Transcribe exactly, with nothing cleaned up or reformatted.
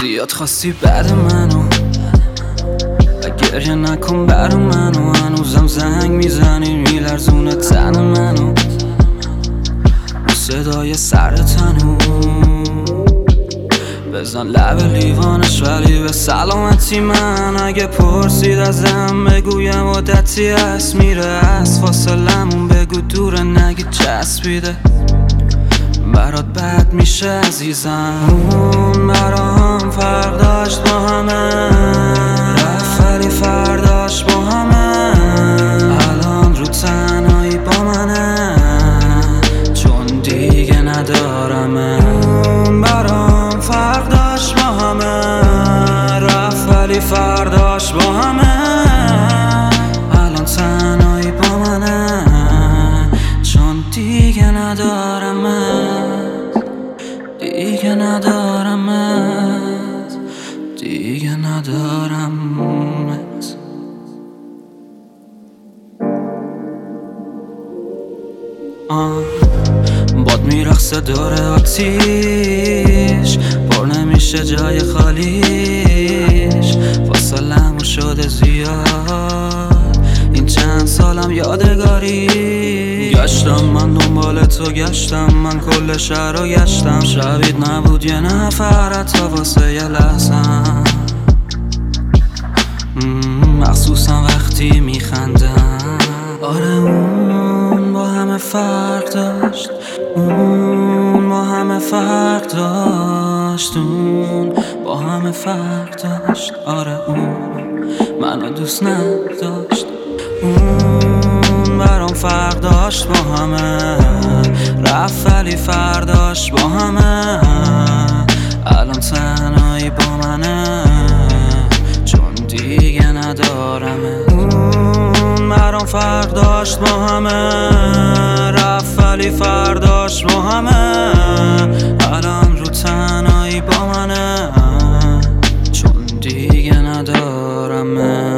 زیاد خواستی بعد منو و گریه نکن بر منو. هنوزم زنگ میزنی میلرزونه تن منو با صدای سر تنو. بزن لب لیوانش ولی به سلامتی من. اگه پرسید ازم بگویم عادتی هست میره از فاصلمون. بگو دوره نگی چسبیده برات بد میشه عزیزم. اون برام فرق داشت با همه رفت ولی فرداش با همه. الان رو تنهایی با منه چون دیگه ندارمه. اون برام فرق داشت با همه رفت ولی فرداش با همه. الان تنهایی با منه چون دیگه ندارمت دیگه ندارمت دیگه ندارمت. آه باد میرقصه دور آتیش پر نمیشه جای خالیش. فاصلمون شده زیاد این چند سالم یادگاری. گشتم من دنبال تو گشتم من کل شهر رو گشتم. شبید نبود یه نفر تا واسه یه لحظم. مخصوصا وقتی میخندم. آره اون با همه فرق داشت. اون با همه فرق داشت. اون با همه فرق داشت. آره اون منو دوست نداشت. اون برام فرق داشت با همه رفت ولی فرداش با همه. الان تنهایی با منه چون دیگه ندارمه. اون برام فرق داشت با همه رفت ولی فرداش با همه. الان رو تنهایی با منه چون دیگه ندارمه.